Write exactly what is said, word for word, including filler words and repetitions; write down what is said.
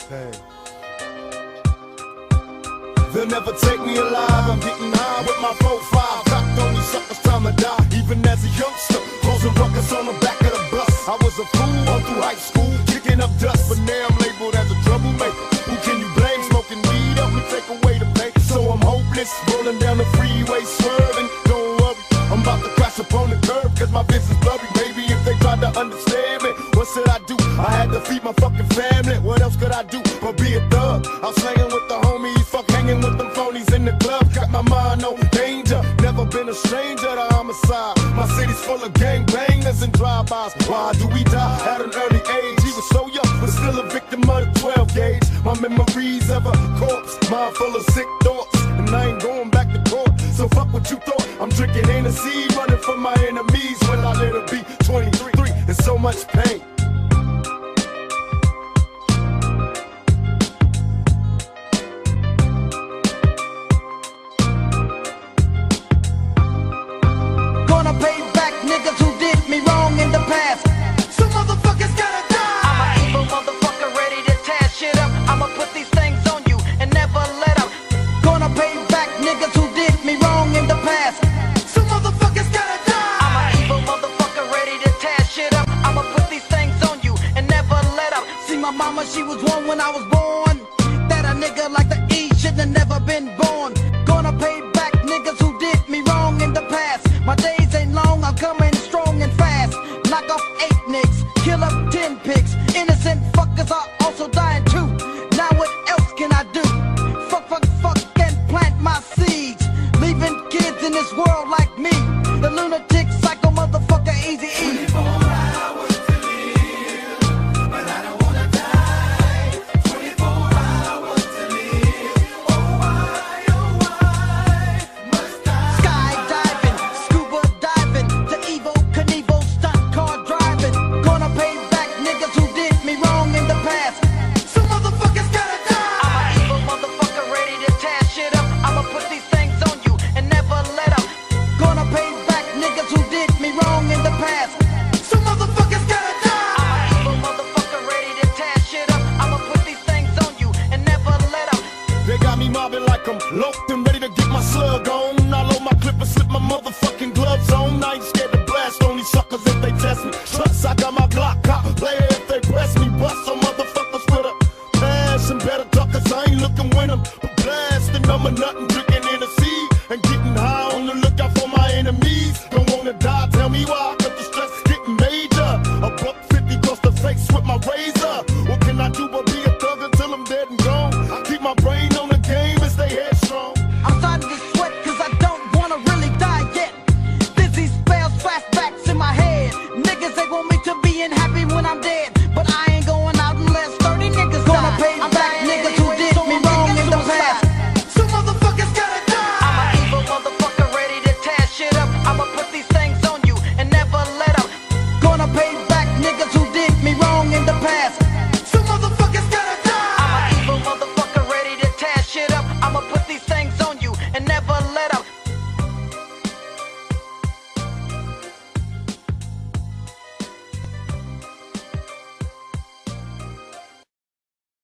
Hey. They'll never take me alive. I'm getting high with my four five. Cocked on these suckers, time to die. Even as a youngster, causing ruckus on the back of the bus. I was a fool all through high school, kicking up dust, but now I'm labeled as a troublemaker. Who can you blame? Smoking weed help me take away the pain. So I'm hopeless, rolling down the freeway, swerving. Don't worry, I'm about to crash upon the curb, cause my vision's blurry. Maybe if they tried to understand me, what should I do? I had to feed my fucking family. What else could I do but be a thug? I was hanging with the homies, fuck hanging with them phonies in the club. Got my mind on danger, never been a stranger to homicide. My city's full of gangbangers and drive-bys. Why do we die at an early age? He was so young, but still a victim of the twelve gauge. My memories of a corpse, mind full of sick thoughts, and I ain't going back to court. So fuck what you thought. I'm drinking Hennessy, running from my enemies. When I let her be twenty-three, and so much pain. Gonna pay back niggas who did me wrong in the past. Some motherfuckers gotta die. I'm an evil motherfucker ready to tear shit up. I'ma put these things on you and never let up. Gonna pay back niggas who did me wrong in the past. Some motherfuckers gotta die. I'm an evil motherfucker ready to tear shit up. I'ma put these things on you and never let up. See my mama, she was one when I was born. That a nigga like the E shouldn't have never been